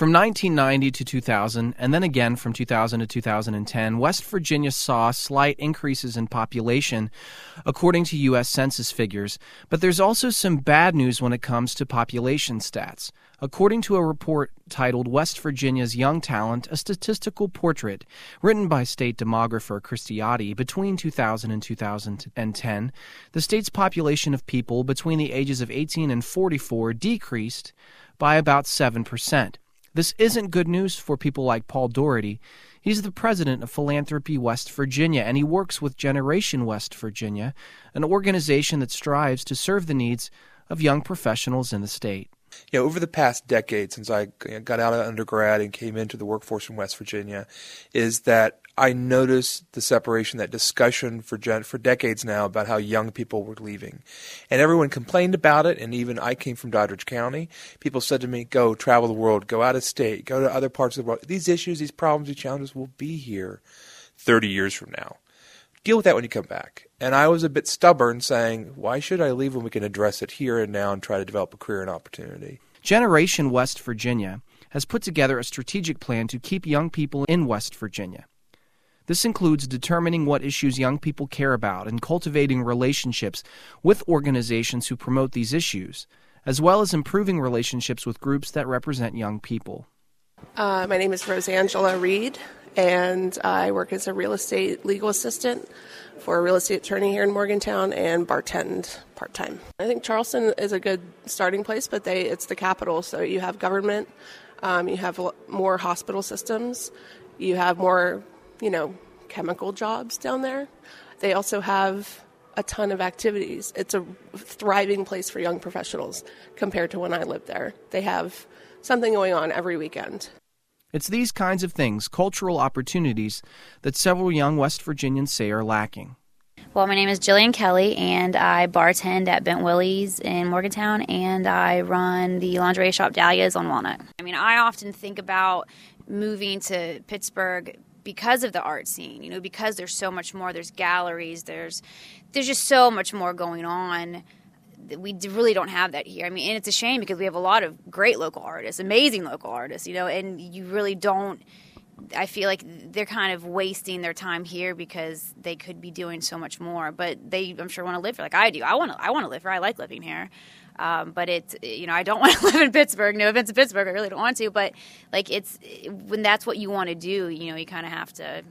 From 1990 to 2000, and then again from 2000 to 2010, West Virginia saw slight increases in population, according to U.S. Census figures. But there's also some bad news when it comes to population stats. According to a report titled West Virginia's Young Talent, a Statistical Portrait, written by state demographer Christiotti, between 2000 and 2010, the state's population of people between the ages of 18 and 44 decreased by about 7%. This isn't good news for people like Paul Doherty. He's the president of Philanthropy West Virginia, and he works with Generation West Virginia, an organization that strives to serve the needs of young professionals in the state. Over the past decade, since I got out of undergrad and came into the workforce in West Virginia, is that I noticed the separation, that discussion for decades now about how young people were leaving. And everyone complained about it, and even I came from Doddridge County. People said to me, go travel the world, go out of state, go to other parts of the world. These issues, these problems, these challenges will be here 30 years from now. Deal with that when you come back. And I was a bit stubborn, saying, why should I leave when we can address it here and now and try to develop a career and opportunity? Generation West Virginia has put together a strategic plan to keep young people in West Virginia. This includes determining what issues young people care about and cultivating relationships with organizations who promote these issues, as well as improving relationships with groups that represent young people. My name is Rosangela Reed, and I work as a real estate legal assistant for a real estate attorney here in Morgantown and bartend part-time. I think Charleston is a good starting place, but it's the capital, so you have government, you have more hospital systems, you have more chemical jobs down there. They also have a ton of activities. It's a thriving place for young professionals compared to when I lived there. They have something going on every weekend. It's these kinds of things, cultural opportunities, that several young West Virginians say are lacking. Well, my name is Jillian Kelly, and I bartend at Bent Willie's in Morgantown, and I run the lingerie shop Dahlia's on Walnut. I often think about moving to Pittsburgh because of the art scene, because there's so much more. There's galleries, there's just so much more going on. We really don't have that here. And it's a shame because we have a lot of great local artists, amazing local artists, and you really don't. I feel like they're kind of wasting their time here because they could be doing so much more. But they, I'm sure, want to live here like I do. I want to live here. I like living here. But it's, I don't want to live in Pittsburgh. No offense to Pittsburgh, I really don't want to. But when that's what you want to do, you kind of have to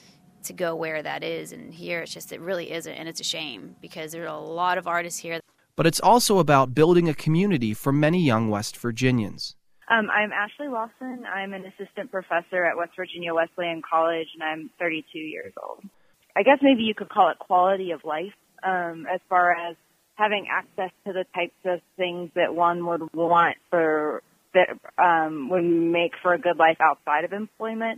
go where that is. And here it really isn't. And it's a shame because there are a lot of artists here. But it's also about building a community for many young West Virginians. I'm Ashley Lawson. I'm an assistant professor at West Virginia Wesleyan College, and I'm 32 years old. I guess maybe you could call it quality of life, as far as having access to the types of things that one would want would make for a good life outside of employment.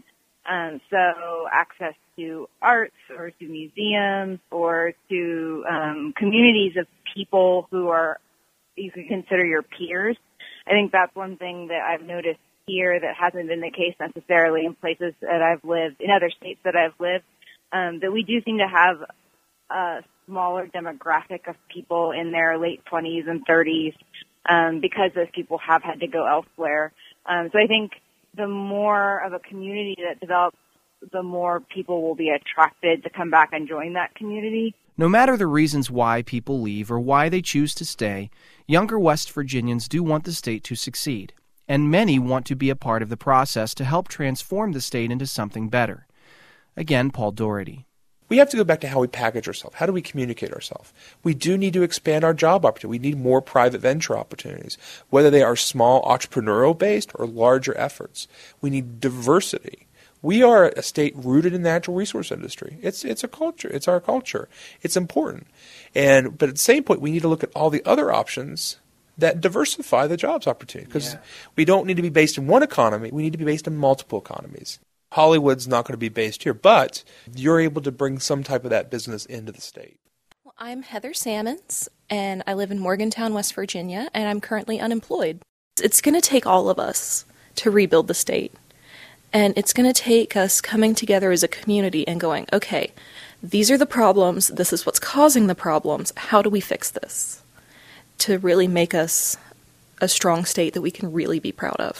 So access to arts or to museums or to communities of people who you could consider your peers. I think that's one thing that I've noticed here that hasn't been the case necessarily in places that I've lived, in other states that I've lived, that we do seem to have a smaller demographic of people in their late 20s and 30s because those people have had to go elsewhere. So I think the more of a community that develops, the more people will be attracted to come back and join that community. No matter the reasons why people leave or why they choose to stay, younger West Virginians do want the state to succeed, and many want to be a part of the process to help transform the state into something better. Again, Paul Doherty. We have to go back to how we package ourselves. How do we communicate ourselves? We do need to expand our job opportunities. We need more private venture opportunities, whether they are small entrepreneurial-based or larger efforts. We need diversity. We are a state rooted in the natural resource industry. It's a culture. It's our culture. It's important. But at the same point, we need to look at all the other options that diversify the jobs opportunity, because we don't need to be based in one economy. We need to be based in multiple economies. Hollywood's not going to be based here, but you're able to bring some type of that business into the state. Well, I'm Heather Sammons, and I live in Morgantown, West Virginia, and I'm currently unemployed. It's going to take all of us to rebuild the state. And it's going to take us coming together as a community and going, okay, these are the problems, this is what's causing the problems, how do we fix this? To really make us a strong state that we can really be proud of.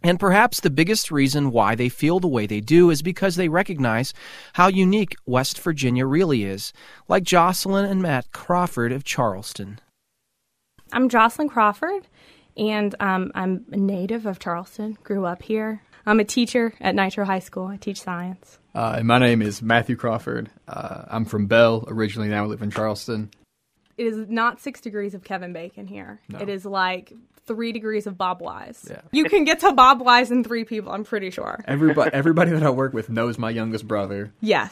And perhaps the biggest reason why they feel the way they do is because they recognize how unique West Virginia really is, like Jocelyn and Matt Crawford of Charleston. I'm Jocelyn Crawford, and I'm a native of Charleston, grew up here. I'm a teacher at Nitro High School. I teach science. And my name is Matthew Crawford. I'm from Bell originally, now I live in Charleston. It is not 6 degrees of Kevin Bacon here. No. It is like 3 degrees of Bob Wise. Yeah. You can get to Bob Wise in 3 people, I'm pretty sure. Everybody that I work with knows my youngest brother. Yes.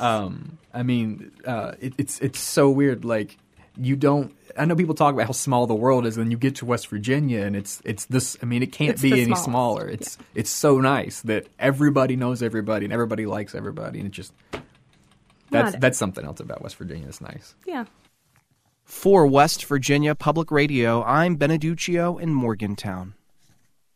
It's so weird. Like, I know people talk about how small the world is, and then you get to West Virginia, and it's this. I mean, it can't be any smaller. It's so nice that everybody knows everybody, and everybody likes everybody, and it just that's something else about West Virginia that's nice. Yeah. For West Virginia Public Radio, I'm Beneduccio in Morgantown.